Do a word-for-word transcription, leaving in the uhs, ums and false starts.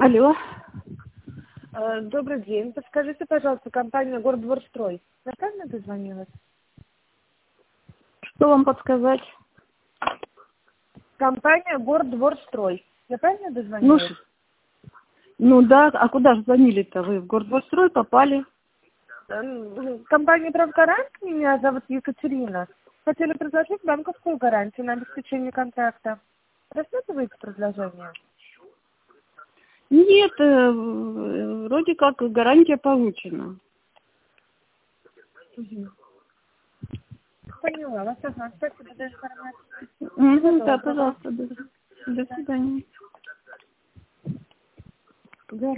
Алло. Добрый день. Подскажите, пожалуйста, компания «Гордворстрой». Я правильно дозвонилась? Что вам подсказать? Компания «Гордворстрой». Я правильно Ну, дозвонилась? ш- ну да, а куда же звонили-то? Вы в Гордворстрой попали? Эм, Компания «Правгарант», меня зовут Екатерина. Хотели предложить банковскую гарантию на обеспечение контракта. Рассматриваете предложение? Нет, э, в- вроде как гарантия получена. Угу. Поняла вас. Ага. Спасибо за информацию. Всего Мгм, да, доброго. пожалуйста, до, до свидания. Да.